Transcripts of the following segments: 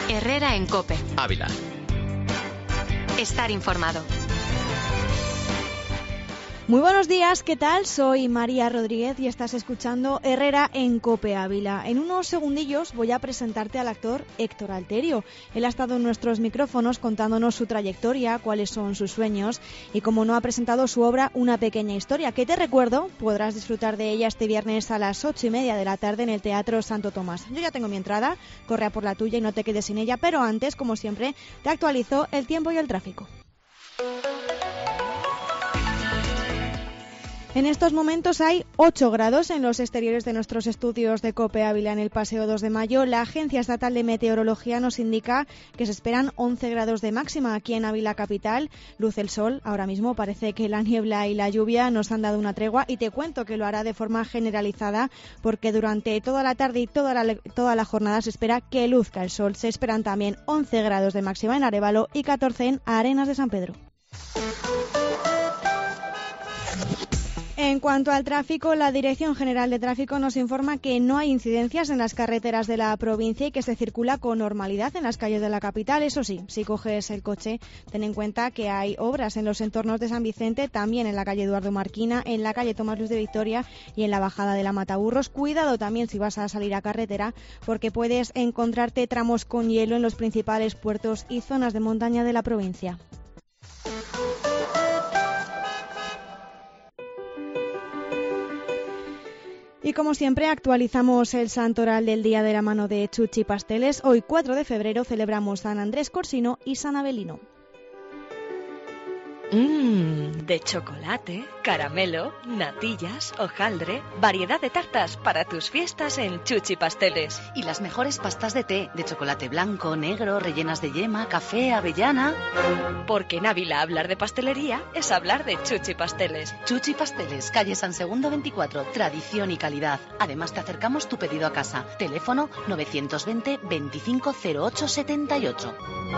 Herrera en COPE. Ávila. Estar informado. Muy buenos días, ¿qué tal? Soy María Rodríguez y estás escuchando Herrera en COPE Ávila. En unos segundillos voy a presentarte al actor Héctor Alterio. Él ha estado en nuestros micrófonos contándonos su trayectoria, cuáles son sus sueños y, como no, ha presentado su obra Una pequeña historia, que te recuerdo, podrás disfrutar de ella este viernes a las 8:30 de la tarde en el Teatro Santo Tomás. Yo ya tengo mi entrada, corre a por la tuya y no te quedes sin ella, pero antes, como siempre, te actualizo el tiempo y el tráfico. En estos momentos hay 8 grados en los exteriores de nuestros estudios de COPE Ávila en el Paseo 2 de Mayo. La Agencia Estatal de Meteorología nos indica que se esperan 11 grados de máxima aquí en Ávila capital. Luce el sol ahora mismo, parece que la niebla y la lluvia nos han dado una tregua y te cuento que lo hará de forma generalizada porque durante toda la tarde y toda la jornada se espera que luzca el sol. Se esperan también 11 grados de máxima en Arévalo y 14 en Arenas de San Pedro. En cuanto al tráfico, la Dirección General de Tráfico nos informa que no hay incidencias en las carreteras de la provincia y que se circula con normalidad en las calles de la capital. Eso sí, si coges el coche, ten en cuenta que hay obras en los entornos de San Vicente, también en la calle Eduardo Marquina, en la calle Tomás Luis de Victoria y en la bajada de la Mataburros. Cuidado también si vas a salir a carretera, porque puedes encontrarte tramos con hielo en los principales puertos y zonas de montaña de la provincia. Y como siempre actualizamos el santoral del día de la mano de Chuchi Pasteles. Hoy 4 de febrero celebramos San Andrés Corsino y San Abelino. De chocolate, caramelo, natillas, hojaldre, variedad de tartas para tus fiestas en Chuchi Pasteles. Y las mejores pastas de té, de chocolate blanco, negro, rellenas de yema, café, avellana. Porque en Ávila hablar de pastelería es hablar de Chuchi Pasteles. Chuchi Pasteles, calle San Segundo 24, tradición y calidad. Además te acercamos tu pedido a casa. Teléfono 920 25 08 78.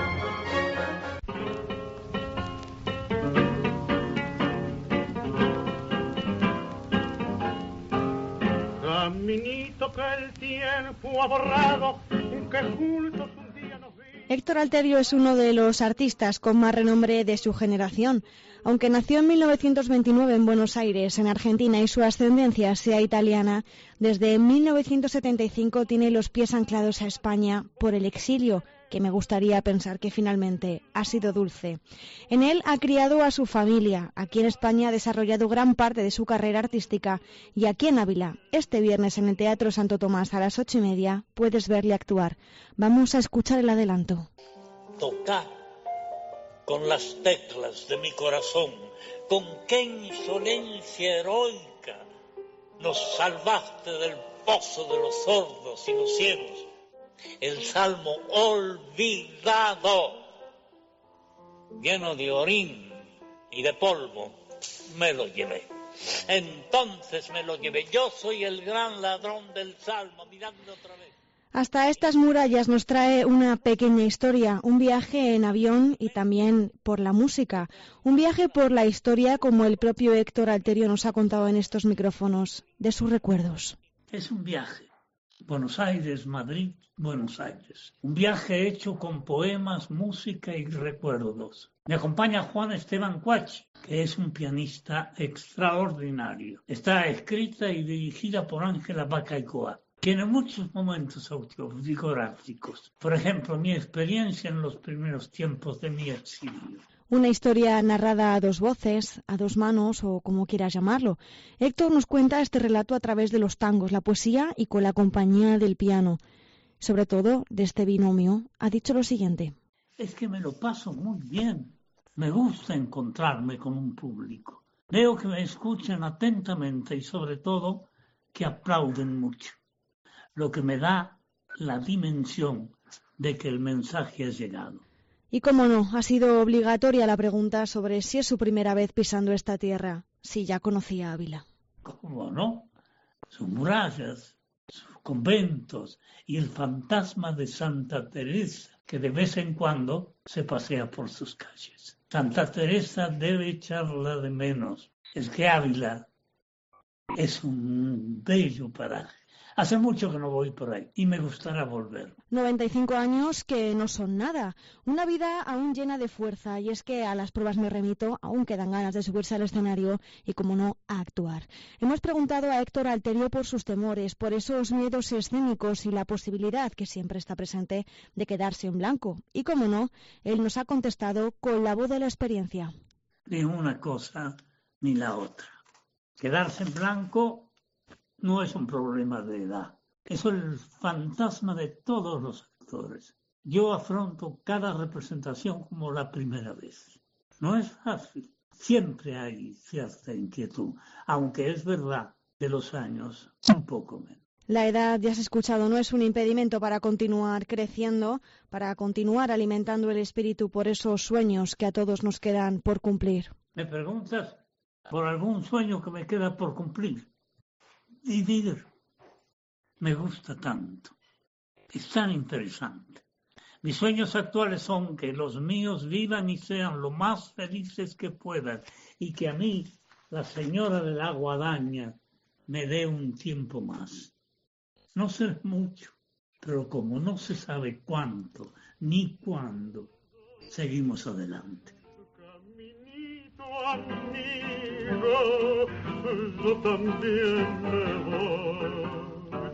Caminito que el tiempo ha borrado, que juntos un día nos vimos. Héctor Alterio es uno de los artistas con más renombre de su generación. Aunque nació en 1929 en Buenos Aires, en Argentina, y su ascendencia sea italiana, desde 1975 tiene los pies anclados a España por el exilio, que me gustaría pensar que finalmente ha sido dulce. En él ha criado a su familia. Aquí en España ha desarrollado gran parte de su carrera artística y aquí en Ávila, este viernes en el Teatro Santo Tomás a las 8:30, puedes verle actuar. Vamos a escuchar el adelanto. Tocar con las teclas de mi corazón, con qué insolencia heroica nos salvaste del pozo de los sordos y los ciegos. El salmo olvidado, lleno de orín y de polvo, me lo llevé. Entonces me lo llevé. Yo soy el gran ladrón del salmo. Miradme otra vez. Hasta estas murallas nos trae una pequeña historia, un viaje en avión y también por la música, un viaje por la historia como el propio Héctor Alterio nos ha contado en estos micrófonos, de sus recuerdos. Es un viaje. Buenos Aires, Madrid, Buenos Aires. Un viaje hecho con poemas, música y recuerdos. Me acompaña Juan Esteban Cuachi, que es un pianista extraordinario. Está escrita y dirigida por Ángela Bacaicoa. Tiene muchos momentos autobiográficos. Por ejemplo, mi experiencia en los primeros tiempos de mi exilio. Una historia narrada a dos voces, a dos manos o como quieras llamarlo. Héctor nos cuenta este relato a través de los tangos, la poesía y con la compañía del piano. Sobre todo, de este binomio, ha dicho lo siguiente. Es que me lo paso muy bien. Me gusta encontrarme con un público. Veo que me escuchan atentamente y sobre todo que aplauden mucho. Lo que me da la dimensión de que el mensaje ha llegado. Y cómo no, ha sido obligatoria la pregunta sobre si es su primera vez pisando esta tierra, si ya conocía Ávila. ¿Cómo no? Sus murallas, sus conventos y el fantasma de Santa Teresa, que de vez en cuando se pasea por sus calles. Santa Teresa debe echarla de menos. Es que Ávila es un bello paraje. Hace mucho que no voy por ahí y me gustará volver. 95 años que no son nada. Una vida aún llena de fuerza, y es que a las pruebas me remito, aún quedan ganas de subirse al escenario y, como no, a actuar. Hemos preguntado a Héctor Alterio por sus temores, por esos miedos escénicos y la posibilidad, que siempre está presente, de quedarse en blanco. Y, como no, él nos ha contestado con la voz de la experiencia. Ni una cosa ni la otra. Quedarse en blanco no es un problema de edad. Eso es el fantasma de todos los actores. Yo afronto cada representación como la primera vez. No es fácil. Siempre hay cierta inquietud, aunque es verdad, de los años, un poco menos. La edad, ya has escuchado, no es un impedimento para continuar creciendo, para continuar alimentando el espíritu por esos sueños que a todos nos quedan por cumplir. ¿Me preguntas por algún sueño que me queda por cumplir? Vivir me gusta tanto, es tan interesante. Mis sueños actuales son que los míos vivan y sean lo más felices que puedan, y que a mí, la señora de la guadaña, me dé un tiempo más. No será mucho, pero como no se sabe cuánto ni cuándo, seguimos adelante. Amigo, yo también me voy.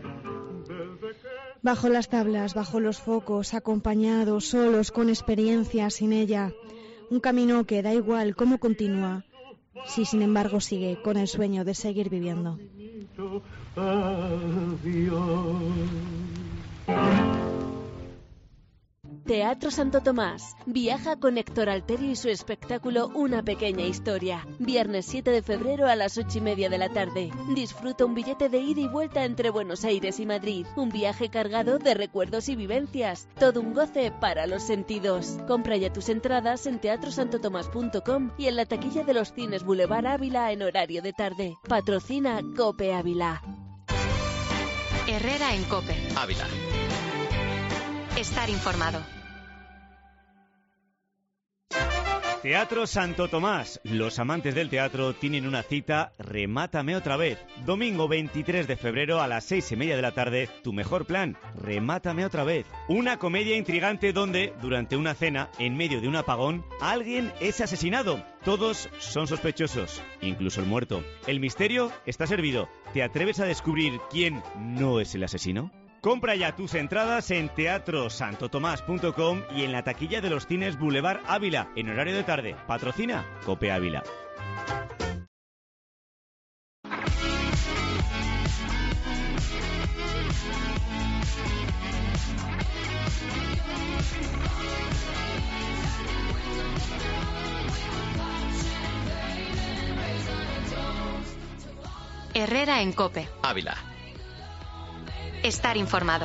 Bajo las tablas, bajo los focos, acompañados, solos, con experiencia, sin ella. Un camino que da igual cómo continúa, si sin embargo sigue con el sueño de seguir viviendo. Teatro Santo Tomás. Viaja con Héctor Alterio y su espectáculo Una pequeña historia. Viernes 7 de febrero a las 8:30 de la tarde. Disfruta un billete de ida y vuelta entre Buenos Aires y Madrid. Un viaje cargado de recuerdos y vivencias. Todo un goce para los sentidos. Compra ya tus entradas en teatrosantotomás.com y en la taquilla de los cines Boulevard Ávila en horario de tarde. Patrocina COPE Ávila. Herrera en COPE Ávila. Estar informado. Teatro Santo Tomás. Los amantes del teatro tienen una cita. Remátame otra vez. Domingo 23 de febrero a las 6:30 de la tarde. Tu mejor plan. Remátame otra vez. Una comedia intrigante donde, durante una cena, en medio de un apagón, alguien es asesinado. Todos son sospechosos, incluso el muerto. El misterio está servido. ¿Te atreves a descubrir quién no es el asesino? Compra ya tus entradas en teatrosantotomás.com y en la taquilla de los cines Boulevard Ávila, en horario de tarde. Patrocina COPE Ávila. Herrera en COPE Ávila. Estar informado.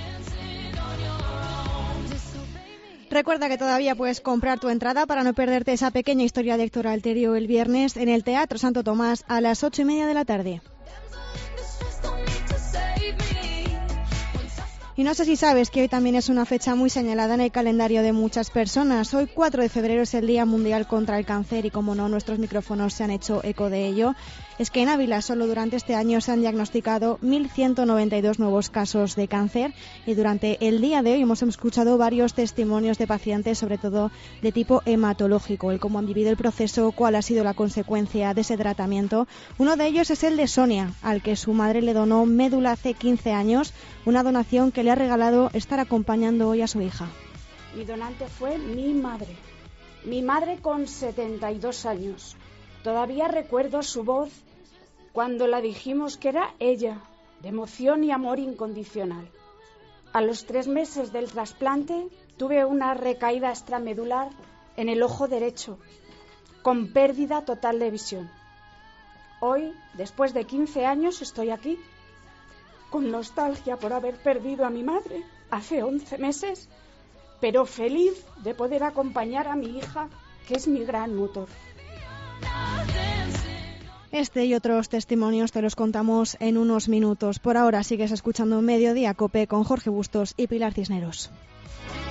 Recuerda que todavía puedes comprar tu entrada para no perderte esa pequeña historia de Héctor Alterio el viernes en el Teatro Santo Tomás a las 8:30 de la tarde. Y no sé si sabes que hoy también es una fecha muy señalada en el calendario de muchas personas. Hoy 4 de febrero es el Día Mundial contra el Cáncer y, como no, nuestros micrófonos se han hecho eco de ello. Es que en Ávila solo durante este año se han diagnosticado 1.192 nuevos casos de cáncer, y durante el día de hoy hemos escuchado varios testimonios de pacientes, sobre todo de tipo hematológico, el cómo han vivido el proceso, cuál ha sido la consecuencia de ese tratamiento. Uno de ellos es el de Sonia, al que su madre le donó médula hace 15 años, una donación que le ha regalado estar acompañando hoy a su hija. Mi donante fue mi madre con 72 años. Todavía recuerdo su voz cuando la dijimos que era ella, de emoción y amor incondicional. A los 3 meses del trasplante tuve una recaída extramedular en el ojo derecho, con pérdida total de visión. Hoy, después de 15 años, estoy aquí, con nostalgia por haber perdido a mi madre hace 11 meses, pero feliz de poder acompañar a mi hija, que es mi gran motor. Este y otros testimonios te los contamos en unos minutos. Por ahora sigues escuchando Mediodía COPE con Jorge Bustos y Pilar Cisneros.